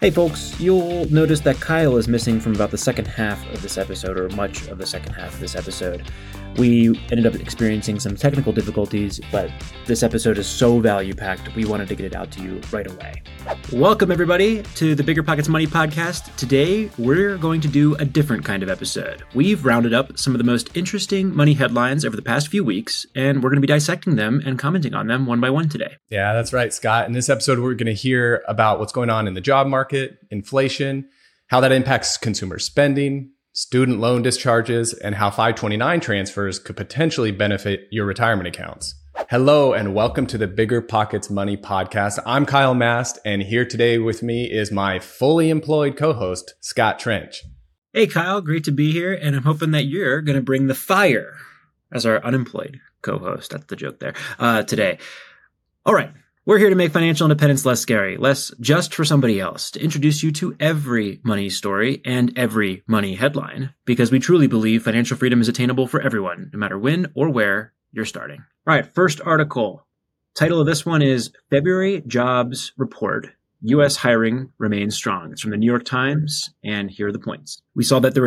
Hey folks, you'll notice that Kyle is missing from about the second half of this episode, or much of the second half of this episode. We ended up experiencing some technical difficulties, but this episode is so value-packed, we wanted to get it out to you right away. Welcome everybody to the Bigger Pockets Money podcast. Today, we're going to do a different kind of episode. We've rounded up some of the most interesting money headlines over the past few weeks, and we're going to be dissecting them and commenting on them one by one today. Yeah, that's right, Scott. In this episode, we're going to hear about what's going on in the job market, inflation, how that impacts consumer spending, student loan discharges, and how 529 transfers could potentially benefit your retirement accounts. Hello, and welcome to the Bigger Pockets Money podcast. I'm Kyle Mast, and here today with me is my fully employed co-host, Scott Trench. Hey, Kyle, great to be here, and I'm hoping that you're going to bring the fire as our unemployed co-host. That's the joke there, today. All right. We're here to make financial independence less scary, less just for somebody else, to introduce you to every money story and every money headline, because we truly believe financial freedom is attainable for everyone, no matter when or where you're starting. All right, first article. Title of this one is February Jobs Report. U.S. hiring remains strong. It's from the New York Times, and here are the points. We saw that there were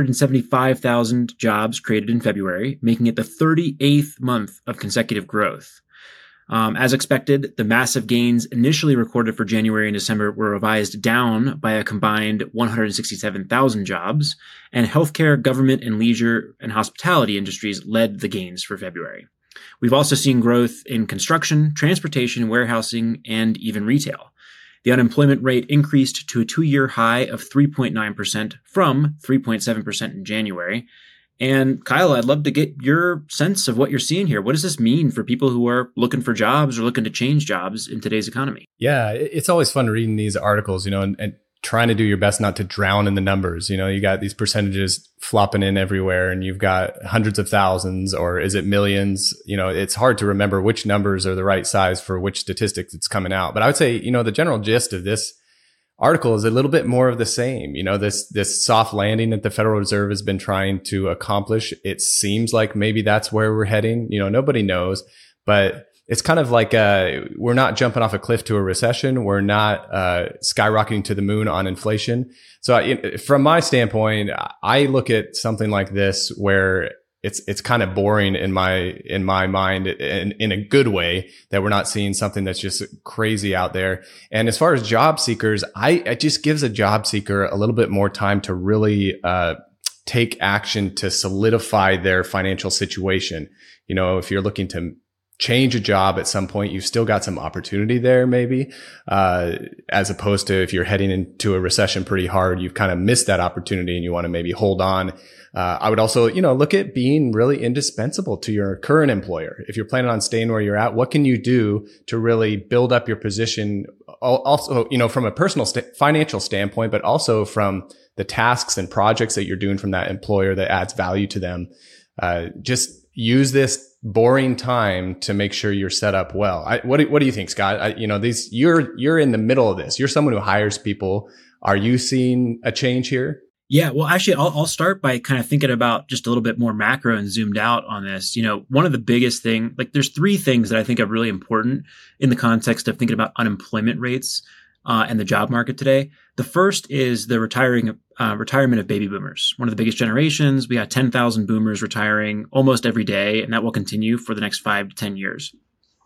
275,000 jobs created in February, making it the 38th month of consecutive growth. As expected, the massive gains initially recorded for January and December were revised down by a combined 167,000 jobs, and healthcare, government, and leisure and hospitality industries led the gains for February. We've also seen growth in construction, transportation, warehousing, and even retail. The unemployment rate increased to a two-year high of 3.9% from 3.7% in January. And Kyle, I'd love to get your sense of what you're seeing here. What does this mean for people who are looking for jobs or looking to change jobs in today's economy? Yeah, it's always fun reading these articles, and trying to do your best not to drown in the numbers. You got these percentages flopping in everywhere, and you've got hundreds of thousands, or is it millions? It's hard to remember which numbers are the right size for which statistics that's coming out. But I would say, the general gist of this article is a little bit more of the same. This soft landing that the Federal Reserve has been trying to accomplish. It seems like maybe that's where we're heading. Nobody knows, but it's kind of like we're not jumping off a cliff to a recession. We're not skyrocketing to the moon on inflation. So from my standpoint, I look at something like this where it's kind of boring in my mind in a good way, that we're not seeing something that's just crazy out there. And as far as job seekers, it just gives a job seeker a little bit more time to really take action to solidify their financial situation. If you're looking to change a job at some point, you've still got some opportunity there, maybe, as opposed to if you're heading into a recession pretty hard, you've kind of missed that opportunity and you want to maybe hold on. I would also, look at being really indispensable to your current employer. If you're planning on staying where you're at, what can you do to really build up your position? Also, from a personal financial standpoint, but also from the tasks and projects that you're doing from that employer that adds value to them. Just use this boring time to make sure you're set up well. What do you think, Scott? You're in the middle of this. You're someone who hires people. Are you seeing a change here? Yeah, well, actually, I'll start by kind of thinking about just a little bit more macro and zoomed out on this. One of the biggest there's three things that I think are really important in the context of thinking about unemployment rates and the job market today. The first is the retirement of baby boomers, one of the biggest generations. We got 10,000 boomers retiring almost every day, and that will continue for the next 5 to 10 years.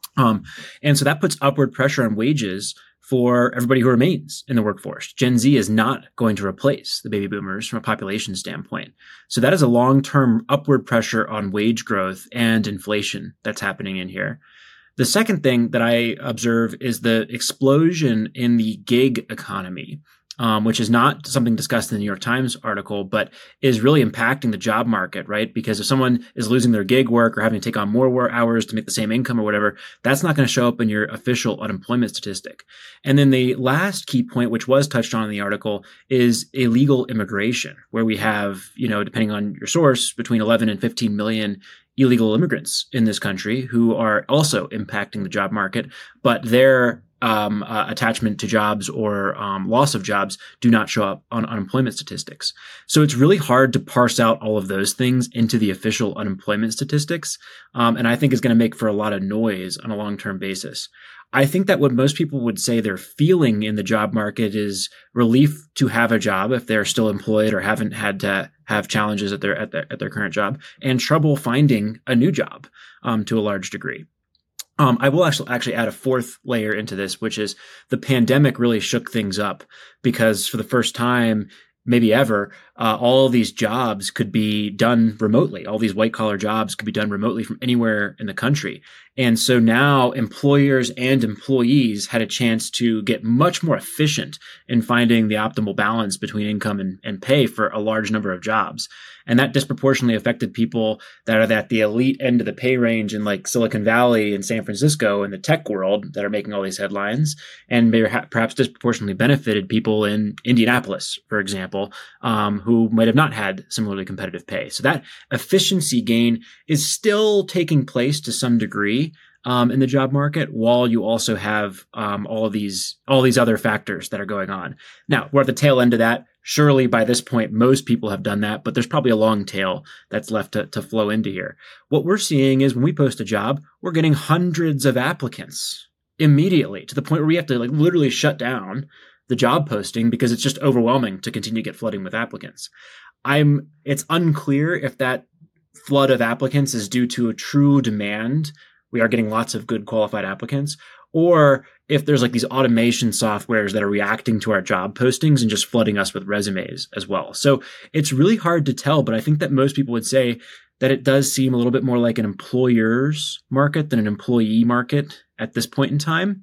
And so that puts upward pressure on wages for everybody who remains in the workforce. Gen Z is not going to replace the baby boomers from a population standpoint. So that is a long-term upward pressure on wage growth and inflation that's happening in here. The second thing that I observe is the explosion in the gig economy, which is not something discussed in the New York Times article, but is really impacting the job market, right? Because if someone is losing their gig work or having to take on more hours to make the same income or whatever, that's not going to show up in your official unemployment statistic. And then the last key point, which was touched on in the article, is illegal immigration, where we have, depending on your source, between 11 and 15 million illegal immigrants in this country who are also impacting the job market, but their attachment to jobs or loss of jobs do not show up on unemployment statistics. So it's really hard to parse out all of those things into the official unemployment statistics. And I think is going to make for a lot of noise on a long-term basis. I think that what most people would say they're feeling in the job market is relief to have a job if they're still employed or haven't had to have challenges at their current job, and trouble finding a new job to a large degree. I will actually add a fourth layer into this, which is the pandemic really shook things up because for the first time, maybe ever, all of these jobs could be done remotely. All these white collar jobs could be done remotely from anywhere in the country. And so now employers and employees had a chance to get much more efficient in finding the optimal balance between income and pay for a large number of jobs. And that disproportionately affected people that are at the elite end of the pay range in like Silicon Valley and San Francisco and the tech world that are making all these headlines, and perhaps disproportionately benefited people in Indianapolis, for example, who might have not had similarly competitive pay. So that efficiency gain is still taking place to some degree in the job market, while you also have all these other factors that are going on. Now, we're at the tail end of that. Surely by this point, most people have done that, but there's probably a long tail that's left to flow into here. What we're seeing is when we post a job, we're getting hundreds of applicants immediately to the point where we have to like literally shut down the job posting because it's just overwhelming to continue to get flooding with applicants. It's unclear if that flood of applicants is due to a true demand. We are getting lots of good qualified applicants, or if there's like these automation softwares that are reacting to our job postings and just flooding us with resumes as well. So it's really hard to tell, but I think that most people would say that it does seem a little bit more like an employer's market than an employee market at this point in time.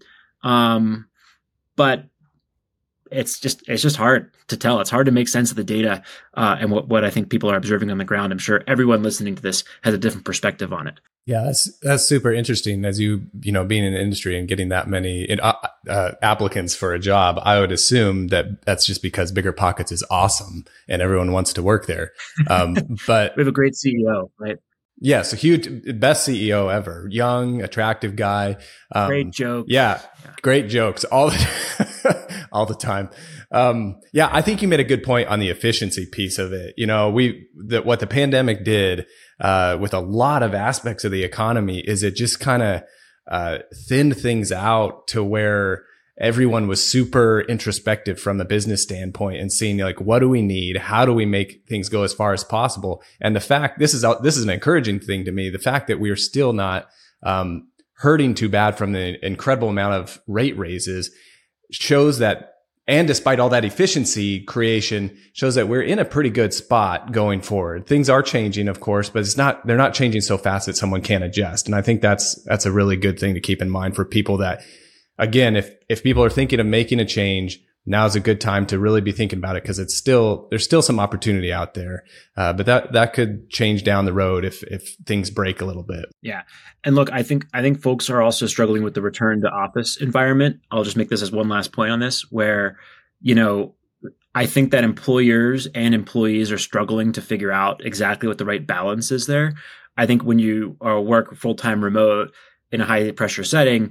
But it's just hard to tell. It's hard to make sense of the data and what I think people are observing on the ground. I'm sure everyone listening to this has a different perspective on it. Yeah, that's super interesting. As you know, being in the industry and getting that many applicants for a job, I would assume that that's just because BiggerPockets is awesome and everyone wants to work there. But we have a great CEO, right? Yes, a huge, best CEO ever. Young, attractive guy. Great joke. Yeah, great jokes all the time. Yeah, I think you made a good point on the efficiency piece of it. You know, what the pandemic did with a lot of aspects of the economy is it just kind of thinned things out to where everyone was super introspective from the business standpoint and seeing like, what do we need? How do we make things go as far as possible? And the fact, this is an encouraging thing to me. The fact that we are still not hurting too bad from the incredible amount of rate raises shows that, and despite all that efficiency creation, shows that we're in a pretty good spot going forward. Things are changing, of course, but they're not changing so fast that someone can't adjust. And I think that's a really good thing to keep in mind for people that, again, if people are thinking of making a change, now's a good time to really be thinking about it because there's still some opportunity out there. But that could change down the road if things break a little bit. Yeah. And look, I think folks are also struggling with the return to office environment. I'll just make this as one last point on this, where, you know, I think that employers and employees are struggling to figure out exactly what the right balance is there. I think when you work full-time remote in a high pressure setting,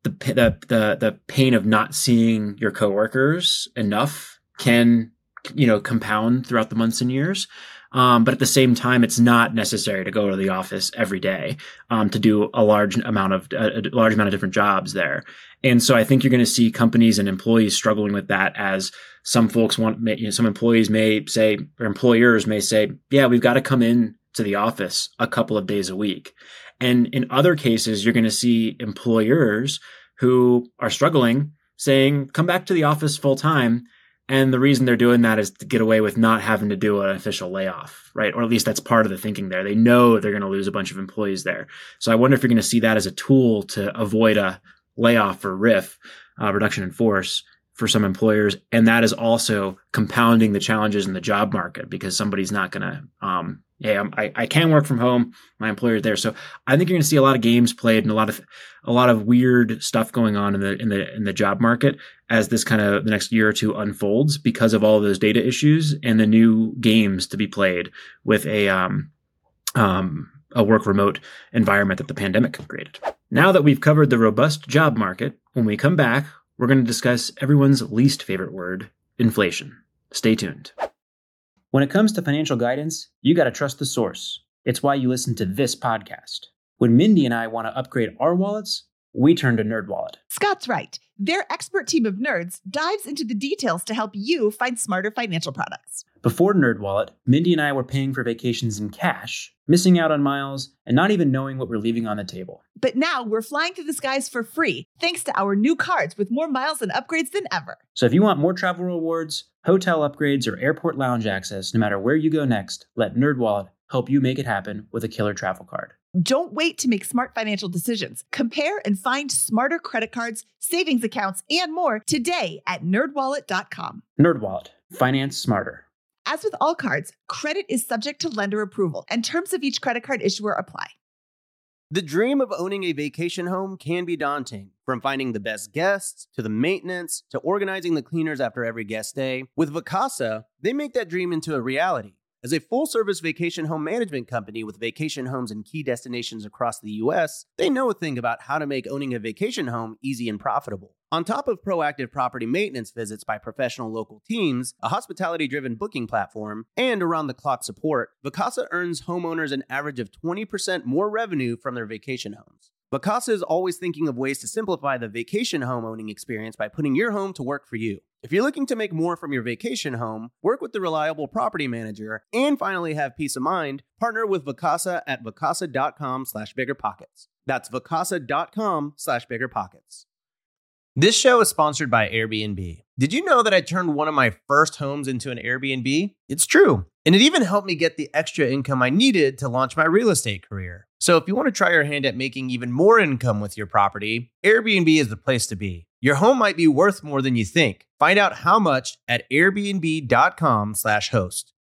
the pain of not seeing your coworkers enough can, you know, compound throughout the months and years. But at the same time, it's not necessary to go to the office every day to do a large amount of different jobs there. And so I think you're going to see companies and employees struggling with that, as some folks some employees may say, or employers may say, yeah, we've got to come in to the office a couple of days a week. And in other cases, you're going to see employers who are struggling saying, come back to the office full time. And the reason they're doing that is to get away with not having to do an official layoff, right? Or at least that's part of the thinking there. They know they're going to lose a bunch of employees there. So I wonder if you're going to see that as a tool to avoid a layoff or RIF, reduction in force, for some employers. And that is also compounding the challenges in the job market, because somebody's not going to, I can work from home. My employer's there. So I think you're going to see a lot of games played and a lot of weird stuff going on in the job market as this kind of the next year or two unfolds, because of all of those data issues and the new games to be played with a work remote environment that the pandemic created. Now that we've covered the robust job market, when we come back, we're going to discuss everyone's least favorite word, inflation. Stay tuned. When it comes to financial guidance, you got to trust the source. It's why you listen to this podcast. When Mindy and I want to upgrade our wallets, we turn to NerdWallet. Scott's right. Their expert team of nerds dives into the details to help you find smarter financial products. Before NerdWallet, Mindy and I were paying for vacations in cash, missing out on miles, and not even knowing what we're leaving on the table. But now we're flying through the skies for free, thanks to our new cards with more miles and upgrades than ever. So if you want more travel rewards, hotel upgrades, or airport lounge access, no matter where you go next, let NerdWallet help you make it happen with a killer travel card. Don't wait to make smart financial decisions. Compare and find smarter credit cards, savings accounts, and more today at nerdwallet.com. NerdWallet. Finance smarter. As with all cards, credit is subject to lender approval, and terms of each credit card issuer apply. The dream of owning a vacation home can be daunting. From finding the best guests, to the maintenance, to organizing the cleaners after every guest stay. With Vacasa, they make that dream into a reality. As a full-service vacation home management company with vacation homes in key destinations across the U.S., they know a thing about how to make owning a vacation home easy and profitable. On top of proactive property maintenance visits by professional local teams, a hospitality-driven booking platform, and around-the-clock support, Vacasa earns homeowners an average of 20% more revenue from their vacation homes. Vacasa is always thinking of ways to simplify the vacation home owning experience by putting your home to work for you. If you're looking to make more from your vacation home, work with the reliable property manager, and finally have peace of mind, partner with Vacasa at vacasa.com/biggerpockets. That's vacasa.com/biggerpockets. This show is sponsored by Airbnb. Did you know that I turned one of my first homes into an Airbnb? It's true. And it even helped me get the extra income I needed to launch my real estate career. So if you want to try your hand at making even more income with your property, Airbnb is the place to be. Your home might be worth more than you think. Find out how much at airbnb.com/host.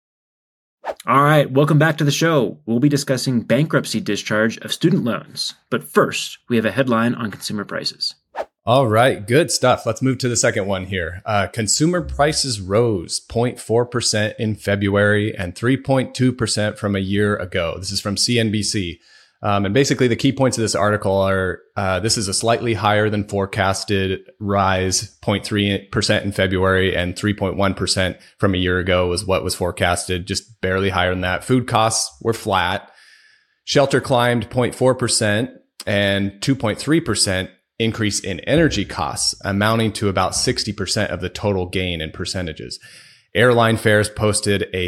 All right, welcome back to the show. We'll be discussing bankruptcy discharge of student loans. But first, we have a headline on consumer prices. All right, good stuff. Let's move to the second one here. Consumer prices rose 0.4% in February and 3.2% from a year ago. This is from CNBC. And basically the key points of this article are, this is a slightly higher than forecasted rise, 0.3% in February and 3.1% from a year ago was what was forecasted, just barely higher than that. Food costs were flat. Shelter climbed 0.4% and 2.3% increase in energy costs, amounting to about 60% of the total gain in percentages. Airline fares posted a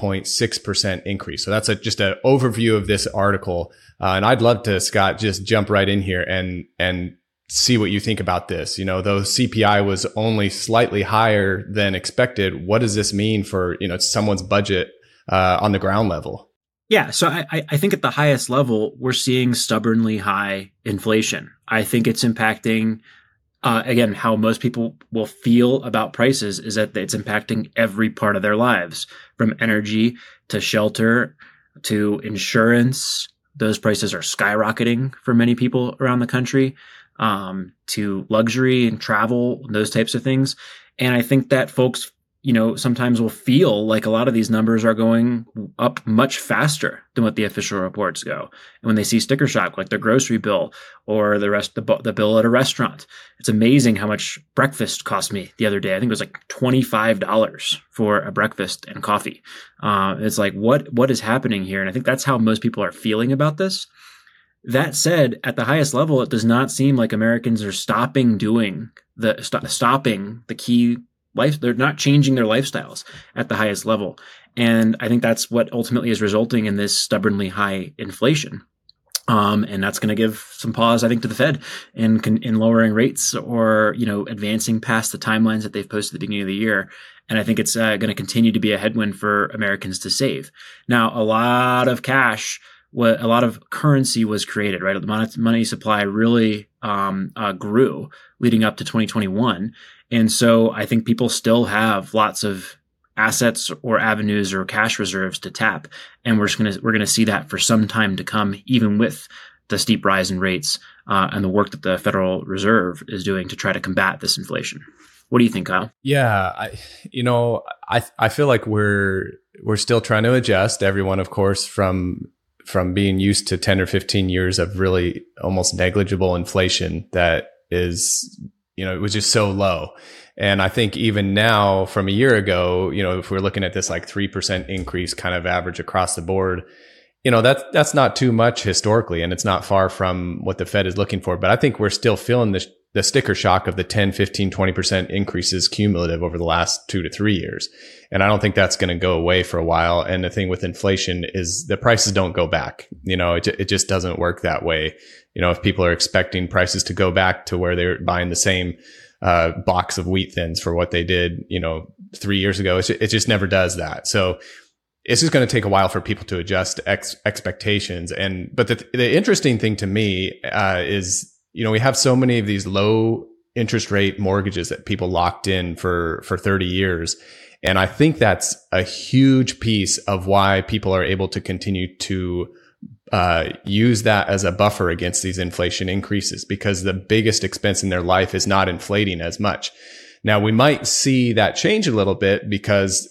3.6% increase. So that's just an overview of this article. And I'd love to, Scott, just jump right in here and see what you think about this. You know, though CPI was only slightly higher than expected, what does this mean for, someone's budget on the ground level? Yeah, so I think at the highest level, we're seeing stubbornly high inflation. I think it's impacting, again, how most people will feel about prices is that it's impacting every part of their lives, from energy to shelter to insurance. Those prices are skyrocketing for many people around the country, to luxury and travel, those types of things. And I think that folks sometimes will feel like a lot of these numbers are going up much faster than what the official reports go. And when they see sticker shock, like their grocery bill or the bill at a restaurant, it's amazing how much breakfast cost me the other day. I think it was like $25 for a breakfast and coffee. It's like, what is happening here? And I think that's how most people are feeling about this. That said, at the highest level, it does not seem like Americans are stopping the key life. They're not changing their lifestyles at the highest level. And I think that's what ultimately is resulting in this stubbornly high inflation. And that's going to give some pause, I think, to the Fed in lowering rates or, advancing past the timelines that they've posted at the beginning of the year. And I think it's going to continue to be a headwind for Americans to save. Now, a lot of currency was created, right? The money supply really grew leading up to 2021. And so I think people still have lots of assets or avenues or cash reserves to tap. And we're going to see that for some time to come, even with the steep rise in rates and the work that the Federal Reserve is doing to try to combat this inflation. What do you think, Kyle? Yeah, I feel like we're still trying to adjust. Everyone, of course, from from being used to 10 or 15 years of really almost negligible inflation that is, it was just so low. And I think even now from a year ago, if we're looking at this like 3% increase kind of average across the board, that's not too much historically, and it's not far from what the Fed is looking for. But I think we're still feeling the sticker shock of the 10, 15, 20% increases cumulative over the last 2 to 3 years. And I don't think that's going to go away for a while. And the thing with inflation is the prices don't go back. It just doesn't work that way. If people are expecting prices to go back to where they're buying the same box of wheat thins for what they did, 3 years ago, it just never does that. So it's just going to take a while for people to adjust expectations. But the interesting thing to me is, we have so many of these low interest rate mortgages that people locked in for 30 years. And I think that's a huge piece of why people are able to continue to use that as a buffer against these inflation increases, because the biggest expense in their life is not inflating as much. Now, we might see that change a little bit because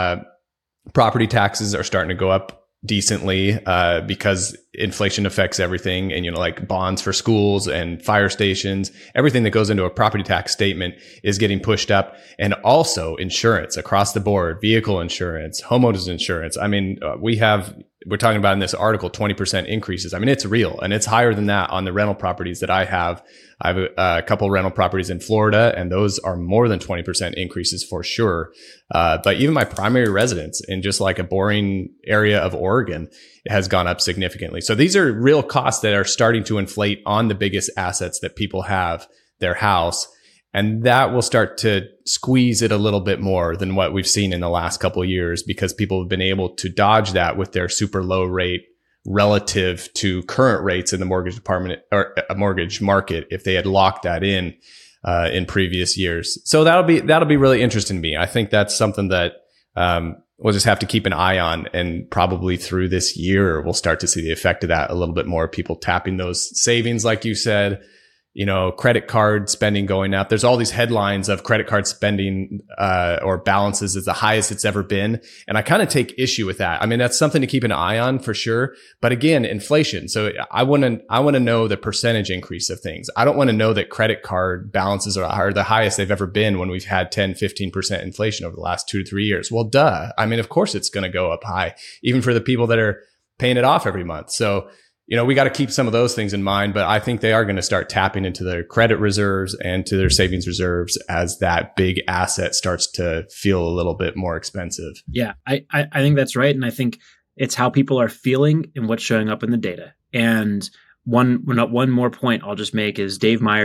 property taxes are starting to go up decently because inflation affects everything, and like bonds for schools and fire stations, everything that goes into a property tax statement is getting pushed up. And also insurance across the board, vehicle insurance, homeowners insurance. I mean, we're talking about in this article 20% increases. I mean, it's real, and it's higher than that on the rental properties that I have. I have a couple rental properties in Florida, and those are more than 20% increases for sure. But even my primary residence in just like a boring area of Oregon has gone up significantly. So these are real costs that are starting to inflate on the biggest assets that people have, their house. And that will start to squeeze it a little bit more than what we've seen in the last couple of years, because people have been able to dodge that with their super low rate relative to current rates in the mortgage department or a mortgage market if they had locked that in previous years. So that'll be really interesting to me. I think that's something that we'll just have to keep an eye on, and probably through this year we'll start to see the effect of that a little bit more. People tapping those savings, like you said. Credit card spending going up. There's all these headlines of credit card spending or balances is the highest it's ever been. And I kind of take issue with that. I mean, that's something to keep an eye on for sure. But again, inflation. So I want to know the percentage increase of things. I don't want to know that credit card balances are the highest they've ever been when we've had 10, 15% inflation over the last 2 to 3 years. Well, duh. I mean, of course it's going to go up high, even for the people that are paying it off every month. So we got to keep some of those things in mind, but I think they are going to start tapping into their credit reserves and to their savings reserves as that big asset starts to feel a little bit more expensive. Yeah, I think that's right. And I think it's how people are feeling and what's showing up in the data. And one more point I'll just make is Dave Meyer,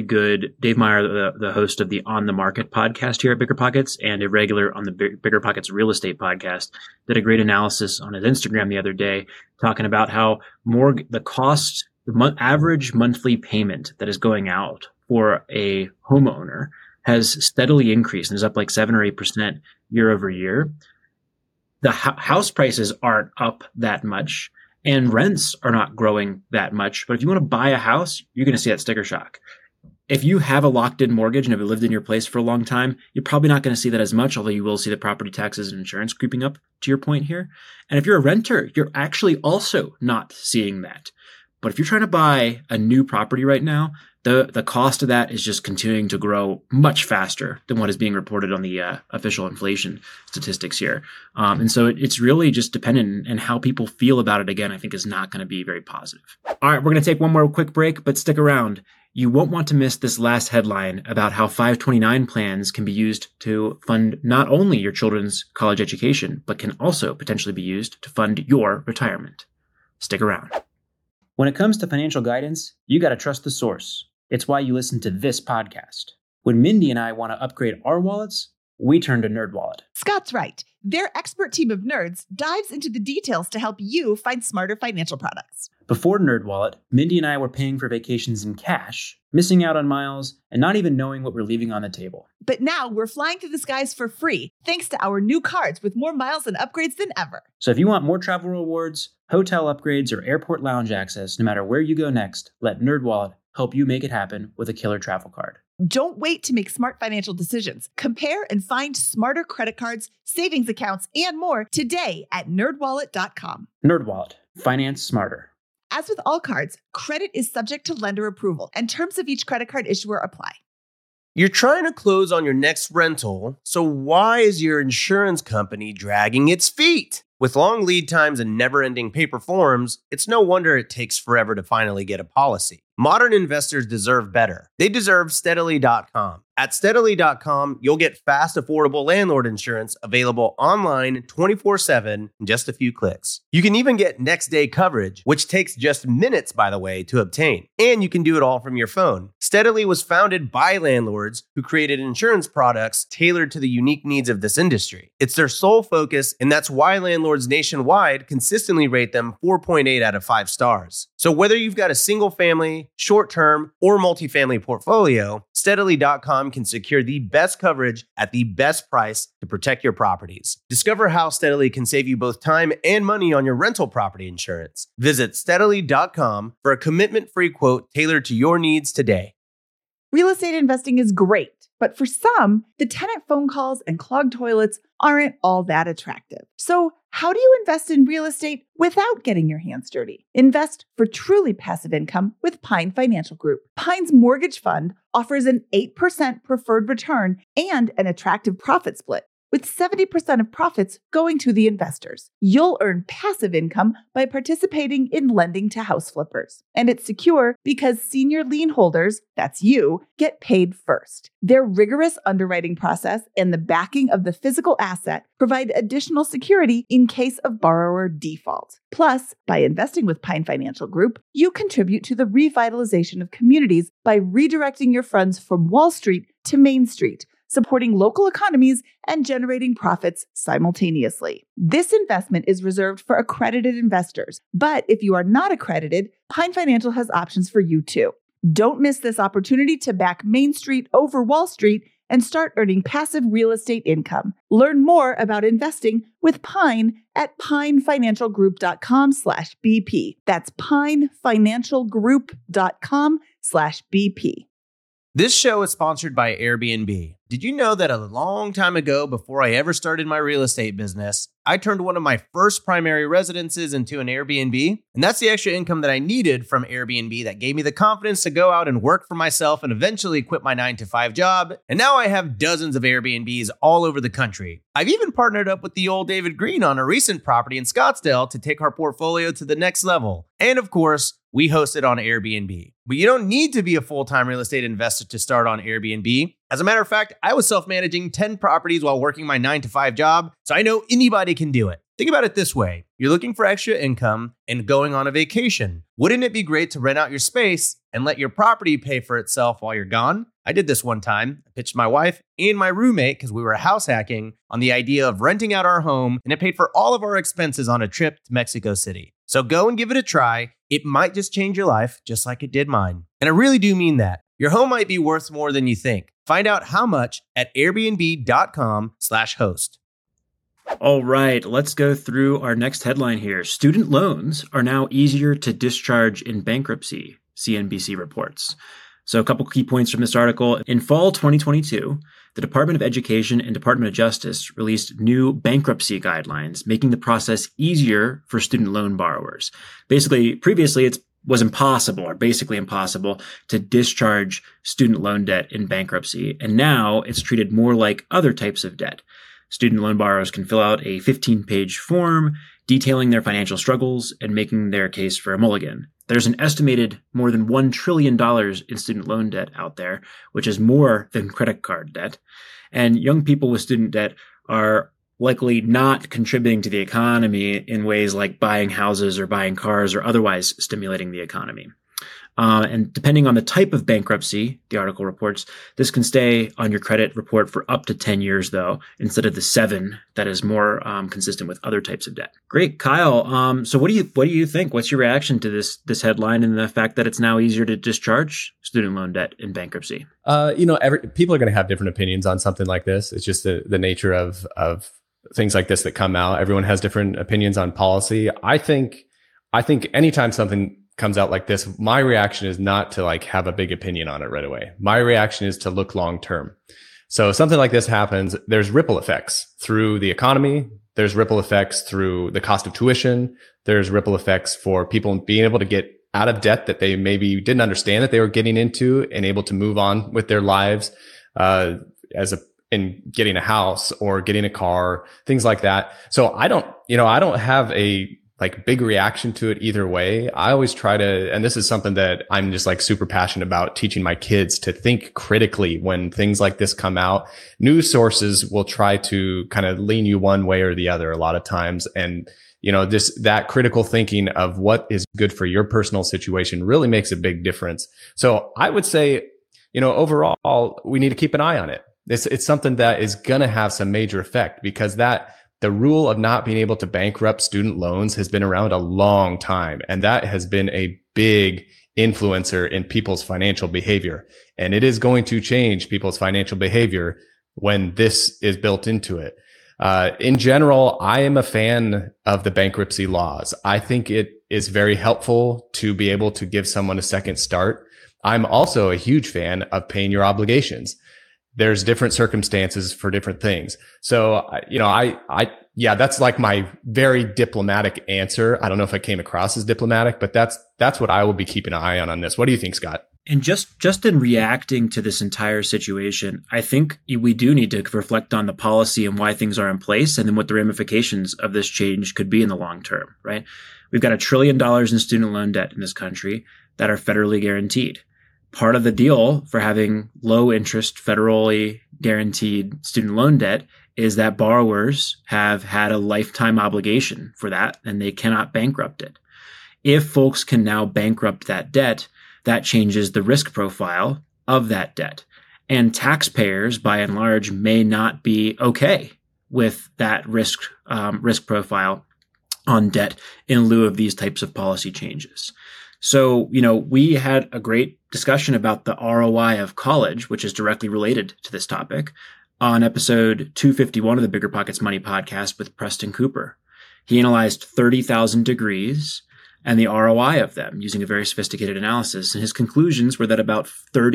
the host of the On the Market podcast here at Bigger Pockets and a regular on the Bigger Pockets real estate podcast, did a great analysis on his Instagram the other day, talking about how the average monthly payment that is going out for a homeowner has steadily increased and is up like 7 or 8% year over year. The house prices aren't up that much, and rents are not growing that much. But if you want to buy a house, you're going to see that sticker shock. If you have a locked-in mortgage and have lived in your place for a long time, you're probably not going to see that as much, although you will see the property taxes and insurance creeping up, to your point here. And if you're a renter, you're actually also not seeing that. But if you're trying to buy a new property right now, the cost of that is just continuing to grow much faster than what is being reported on the official inflation statistics here. And so it's really just dependent, and how people feel about it, again, I think is not going to be very positive. All right, we're going to take one more quick break, but stick around. You won't want to miss this last headline about how 529 plans can be used to fund not only your children's college education, but can also potentially be used to fund your retirement. Stick around. When it comes to financial guidance, you got to trust the source. It's why you listen to this podcast. When Mindy and I want to upgrade our wallets, we turn to NerdWallet. Scott's right. Their expert team of nerds dives into the details to help you find smarter financial products. Before NerdWallet, Mindy and I were paying for vacations in cash, missing out on miles, and not even knowing what we're leaving on the table. But now we're flying through the skies for free, thanks to our new cards with more miles and upgrades than ever. So if you want more travel rewards, hotel upgrades, or airport lounge access, no matter where you go next, let NerdWallet help you make it happen with a killer travel card. Don't wait to make smart financial decisions. Compare and find smarter credit cards, savings accounts, and more today at NerdWallet.com. NerdWallet. Finance smarter. As with all cards, credit is subject to lender approval, and terms of each credit card issuer apply. You're trying to close on your next rental, so why is your insurance company dragging its feet? With long lead times and never-ending paper forms, it's no wonder it takes forever to finally get a policy. Modern investors deserve better. They deserve Steadily.com. At Steadily.com, you'll get fast, affordable landlord insurance available online 24/7 in just a few clicks. You can even get next-day coverage, which takes just minutes, by the way, to obtain. And you can do it all from your phone. Steadily was founded by landlords who created insurance products tailored to the unique needs of this industry. It's their sole focus, and that's why landlords nationwide consistently rate them 4.8 out of 5 stars. So whether you've got a single-family, short-term, or multifamily portfolio, Steadily.com can secure the best coverage at the best price to protect your properties. Discover how Steadily can save you both time and money on your rental property insurance. Visit Steadily.com for a commitment-free quote tailored to your needs today. Real estate investing is great, but for some, the tenant phone calls and clogged toilets aren't all that attractive. So how do you invest in real estate without getting your hands dirty? Invest for truly passive income with Pine Financial Group. Pine's mortgage fund offers an 8% preferred return and an attractive profit split, with 70% of profits going to the investors. You'll earn passive income by participating in lending to house flippers. And it's secure because senior lien holders, that's you, get paid first. Their rigorous underwriting process and the backing of the physical asset provide additional security in case of borrower default. Plus, by investing with Pine Financial Group, you contribute to the revitalization of communities by redirecting your funds from Wall Street to Main Street, supporting local economies and generating profits simultaneously. This investment is reserved for accredited investors, but if you are not accredited, Pine Financial has options for you too. Don't miss this opportunity to back Main Street over Wall Street and start earning passive real estate income. Learn more about investing with Pine at pinefinancialgroup.com/BP. That's pinefinancialgroup.com/BP. This show is sponsored by Airbnb. Did you know that a long time ago, before I ever started my real estate business, I turned one of my first primary residences into an Airbnb? And that's the extra income that I needed from Airbnb that gave me the confidence to go out and work for myself and eventually quit my 9-to-5 job. And now I have dozens of Airbnbs all over the country. I've even partnered up with the old David Green on a recent property in Scottsdale to take our portfolio to the next level. And of course, we host it on Airbnb. But you don't need to be a full-time real estate investor to start on Airbnb. As a matter of fact, I was self-managing 10 properties while working my 9-to-5 job, so I know anybody can do it. Think about it this way. You're looking for extra income and going on a vacation. Wouldn't it be great to rent out your space and let your property pay for itself while you're gone? I did this one time. I pitched my wife and my roommate, because we were house hacking, on the idea of renting out our home, and it paid for all of our expenses on a trip to Mexico City. So go and give it a try. It might just change your life, just like it did mine. And I really do mean that. Your home might be worth more than you think. Find out how much at airbnb.com/host. All right, let's go through our next headline here. Student loans are now easier to discharge in bankruptcy, CNBC reports. So a couple key points from this article. In fall 2022, the Department of Education and Department of Justice released new bankruptcy guidelines, making the process easier for student loan borrowers. Basically, previously it was impossible, or basically impossible, to discharge student loan debt in bankruptcy. And now it's treated more like other types of debt. Student loan borrowers can fill out a 15-page form detailing their financial struggles and making their case for a mulligan. There's an estimated more than $1 trillion in student loan debt out there, which is more than credit card debt. And young people with student debt are likely not contributing to the economy in ways like buying houses or buying cars or otherwise stimulating the economy. And depending on the type of bankruptcy, the article reports, this can stay on your credit report for up to 10 years, though, instead of the 7 that is more consistent with other types of debt. Great, Kyle. So what do you think? What's your reaction to this headline and the fact that it's now easier to discharge student loan debt in bankruptcy? People are going to have different opinions on something like this. It's just the nature of things like this that come out. Everyone has different opinions on policy. I think anytime something comes out like this, my reaction is not to have a big opinion on it right away. My reaction is to look long term. So if something like this happens, there's ripple effects through the economy. There's ripple effects through the cost of tuition. there's ripple effects for people being able to get out of debt that they maybe didn't understand that they were getting into and able to move on with their lives, in getting a house or getting a car, things like that. So I don't have a like big reaction to it either way. I always try to, and this is something that I'm just like super passionate about, teaching my kids to think critically when things like this come out. News sources will try to kind of lean you one way or the other a lot of times. And, just that critical thinking of what is good for your personal situation really makes a big difference. So I would say, overall, we need to keep an eye on it. It's something that is going to have some major effect, because the rule of not being able to bankrupt student loans has been around a long time. And that has been a big influencer in people's financial behavior. And it is going to change people's financial behavior when this is built into it. In general, I am a fan of the bankruptcy laws. I think it is very helpful to be able to give someone a second start. I'm also a huge fan of paying your obligations. There's different circumstances for different things. So, that's like my very diplomatic answer. I don't know if I came across as diplomatic, but that's what I will be keeping an eye on this. What do you think, Scott? And just in reacting to this entire situation, I think we do need to reflect on the policy and why things are in place, and then what the ramifications of this change could be in the long term, right? We've got $1 trillion in student loan debt in this country that are federally guaranteed. Part of the deal for having low interest, federally guaranteed student loan debt is that borrowers have had a lifetime obligation for that, and they cannot bankrupt it. If folks can now bankrupt that debt, that changes the risk profile of that debt. And taxpayers, by and large, may not be okay with that risk profile on debt in lieu of these types of policy changes. So, we had a great discussion about the ROI of college, which is directly related to this topic, on episode 251 of the Bigger Pockets Money podcast with Preston Cooper. He analyzed 30,000 degrees and the ROI of them using a very sophisticated analysis. And his conclusions were that about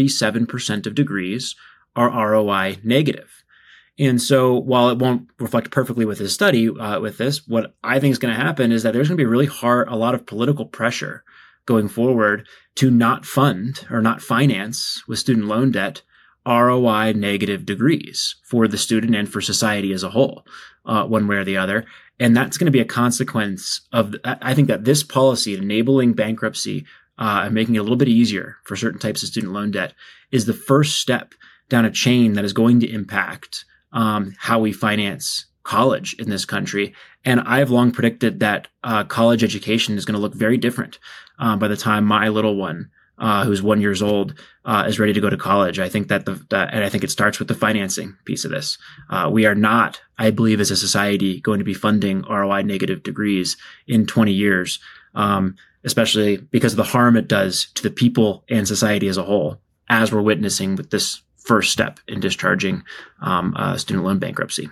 37% of degrees are ROI negative. And so while it won't reflect perfectly with his study with this, what I think is going to happen is that there's going to be a lot of political pressure going forward to not fund or not finance with student loan debt ROI negative degrees for the student and for society as a whole, one way or the other. And that's going to be a consequence of, I think that this policy enabling bankruptcy and making it a little bit easier for certain types of student loan debt is the first step down a chain that is going to impact how we finance college in this country. And I've long predicted that college education is going to look very different by the time my little one, who's 1 year old, is ready to go to college. I think and I think it starts with the financing piece of this. We are not, I believe, as a society, going to be funding ROI negative degrees in 20 years, especially because of the harm it does to the people and society as a whole, as we're witnessing with this first step in discharging student loan bankruptcy.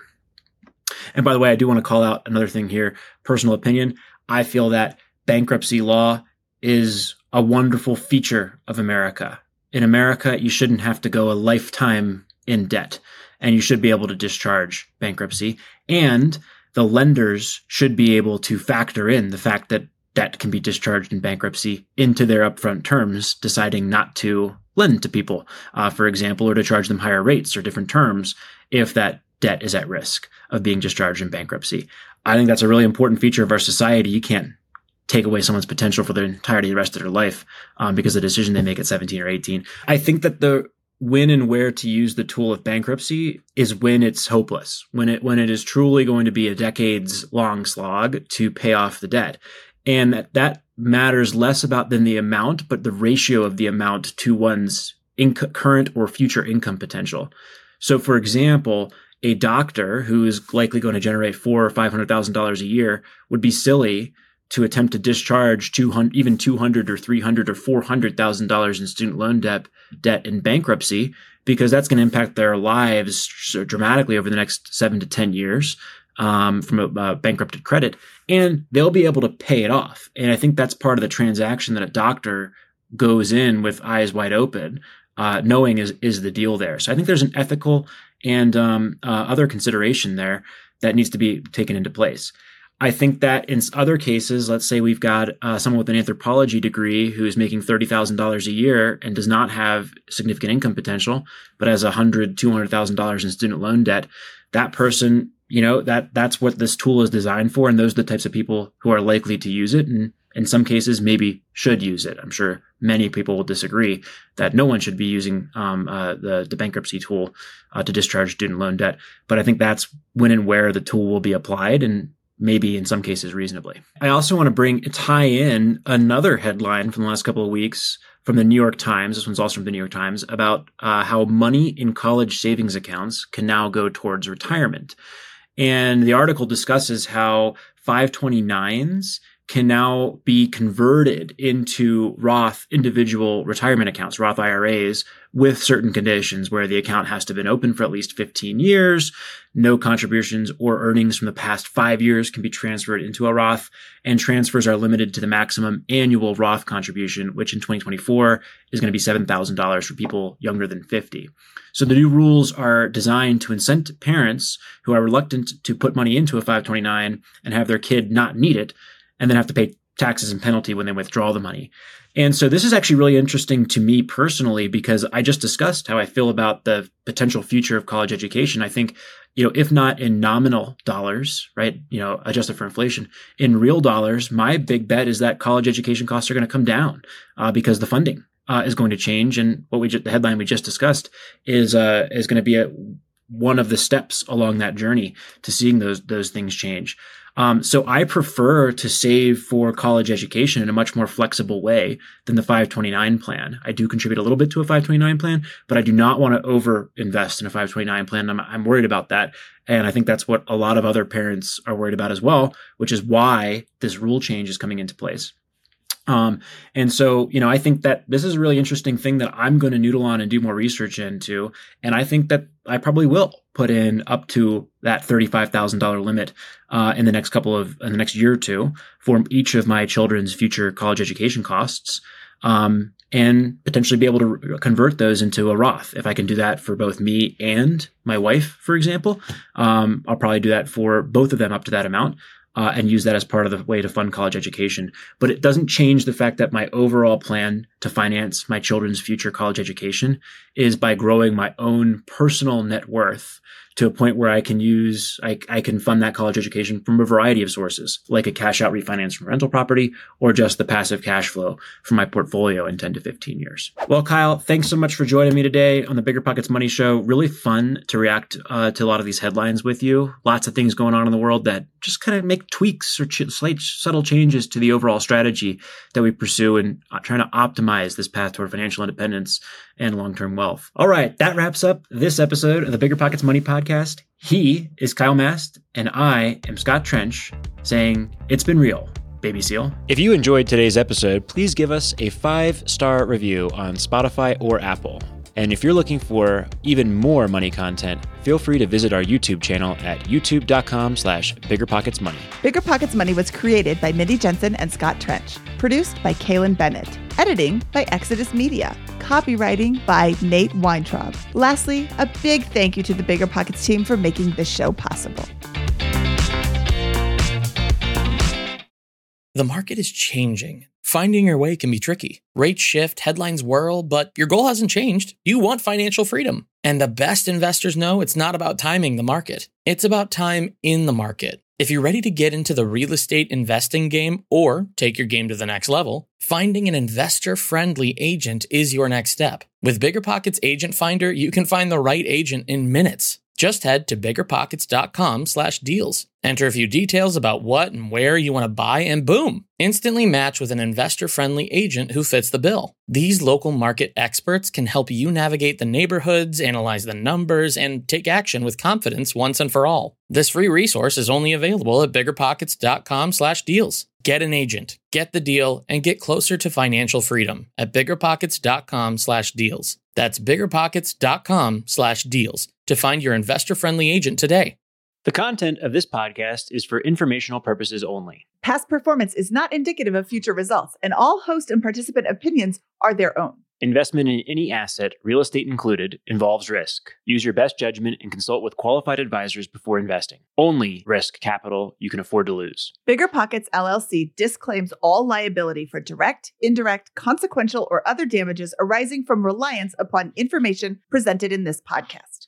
And by the way, I do want to call out another thing here, personal opinion. I feel that bankruptcy law is a wonderful feature of America. In America, you shouldn't have to go a lifetime in debt, and you should be able to discharge bankruptcy. And the lenders should be able to factor in the fact that debt can be discharged in bankruptcy into their upfront terms, deciding not to lend to people, for example, or to charge them higher rates or different terms if that debt is at risk of being discharged in bankruptcy. I think that's a really important feature of our society. You can't take away someone's potential for the entirety of the rest of their life because of the decision they make at 17 or 18. I think that the when and where to use the tool of bankruptcy is when it's hopeless, when it is truly going to be a decades-long slog to pay off the debt. And that matters less about than the amount, but the ratio of the amount to one's current or future income potential. So, for example, a doctor who is likely going to generate $400,000 or $500,000 a year would be silly to attempt to discharge $200,000 or $300,000 or $400,000 in student loan debt in bankruptcy, because that's going to impact their lives dramatically over the next 7 to 10 years from a bankrupted credit, and they'll be able to pay it off. And I think that's part of the transaction that a doctor goes in with eyes wide open, knowing is the deal there. So I think there's an ethical and other consideration there that needs to be taken into place. I think that in other cases, let's say we've got someone with an anthropology degree who is making $30,000 a year and does not have significant income potential, but has $100,000, $200,000 in student loan debt. That person, that's what this tool is designed for. And those are the types of people who are likely to use it. And in some cases, maybe should use it. I'm sure many people will disagree that no one should be using the bankruptcy tool to discharge student loan debt. But I think that's when and where the tool will be applied, and maybe in some cases reasonably. I also want to tie in another headline from the last couple of weeks from the New York Times. This one's also from the New York Times about how money in college savings accounts can now go towards retirement. And the article discusses how 529s can now be converted into Roth individual retirement accounts, Roth IRAs, with certain conditions where the account has to have been open for at least 15 years. No contributions or earnings from the past 5 years can be transferred into a Roth, and transfers are limited to the maximum annual Roth contribution, which in 2024 is going to be $7,000 for people younger than 50. So the new rules are designed to incent parents who are reluctant to put money into a 529 and have their kid not need it, and then have to pay taxes and penalty when they withdraw the money. And so this is actually really interesting to me personally, because I just discussed how I feel about the potential future of college education. I think, if not in nominal dollars, right, adjusted for inflation, in real dollars, my big bet is that college education costs are going to come down because the funding is going to change. And the headline we just discussed is going to be one of the steps along that journey to seeing those things change. So I prefer to save for college education in a much more flexible way than the 529 plan. I do contribute a little bit to a 529 plan, but I do not want to over invest in a 529 plan. I'm worried about that. And I think that's what a lot of other parents are worried about as well, which is why this rule change is coming into place. And so, I think that this is a really interesting thing that I'm going to noodle on and do more research into. And I think that I probably will put in up to that $35,000 limit in the next year or two for each of my children's future college education costs, and potentially be able to convert those into a Roth. If I can do that for both me and my wife, for example, I'll probably do that for both of them up to that amount. And use that as part of the way to fund college education. But it doesn't change the fact that my overall plan to finance my children's future college education is by growing my own personal net worth to a point where I can fund that college education from a variety of sources, like a cash out refinance from rental property, or just the passive cash flow from my portfolio in 10 to 15 years. Well, Kyle, thanks so much for joining me today on the Bigger Pockets Money Show. Really fun to react to a lot of these headlines with you. Lots of things going on in the world that just kind of make tweaks or slight subtle changes to the overall strategy that we pursue in trying to optimize this path toward financial independence and long-term wealth. All right, that wraps up this episode of the Bigger Pockets Money Podcast. He is Kyle Mast, and I am Scott Trench, saying it's been real, baby seal. If you enjoyed today's episode, please give us a 5-star review on Spotify or Apple. And if you're looking for even more money content, feel free to visit our YouTube channel at youtube.com/biggerpocketsmoney. Bigger Pockets Money was created by Mindy Jensen and Scott Trench. Produced by Kaylin Bennett. Editing by Exodus Media. Copywriting by Nate Weintraub. Lastly, a big thank you to the Bigger Pockets team for making this show possible. The market is changing. Finding your way can be tricky. Rates shift, headlines whirl, but your goal hasn't changed. You want financial freedom. And the best investors know it's not about timing the market. It's about time in the market. If you're ready to get into the real estate investing game or take your game to the next level, finding an investor-friendly agent is your next step. With BiggerPockets Agent Finder, you can find the right agent in minutes. Just head to biggerpockets.com/deals. Enter a few details about what and where you want to buy, and boom, instantly match with an investor-friendly agent who fits the bill. These local market experts can help you navigate the neighborhoods, analyze the numbers, and take action with confidence once and for all. This free resource is only available at biggerpockets.com/deals. Get an agent, get the deal, and get closer to financial freedom at biggerpockets.com/deals. That's biggerpockets.com/deals to find your investor-friendly agent today. The content of this podcast is for informational purposes only. Past performance is not indicative of future results, and all host and participant opinions are their own. Investment in any asset, real estate included, involves risk. Use your best judgment and consult with qualified advisors before investing. Only risk capital you can afford to lose. BiggerPockets LLC disclaims all liability for direct, indirect, consequential, or other damages arising from reliance upon information presented in this podcast.